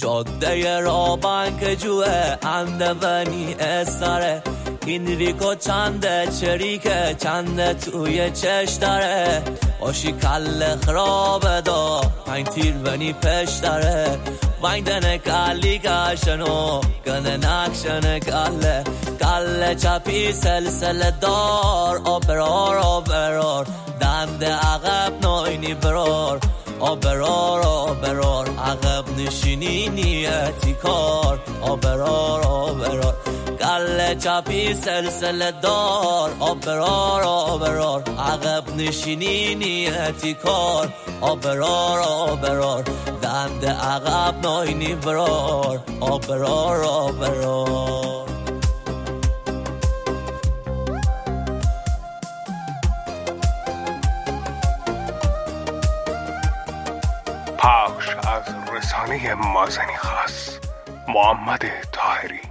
جاده را بانکجوه اندونی استاره این ریکو چنده چریکه چنده توی چش داره باشی کل خرابه دا پنج تیر ونی پش داره وایندن کلی گشنو گنه نکشن کل چپی سلسل دار آبرار دند عقب ناینی برار آبرار عقب نشینی نیتی کار آبرار کل چپی سلسل دار آبرار عقب نشینی نیتی کار آبرار دند عقب ناینی برار آبرار پخش از رسانه مازنی خاص محمد طاهری.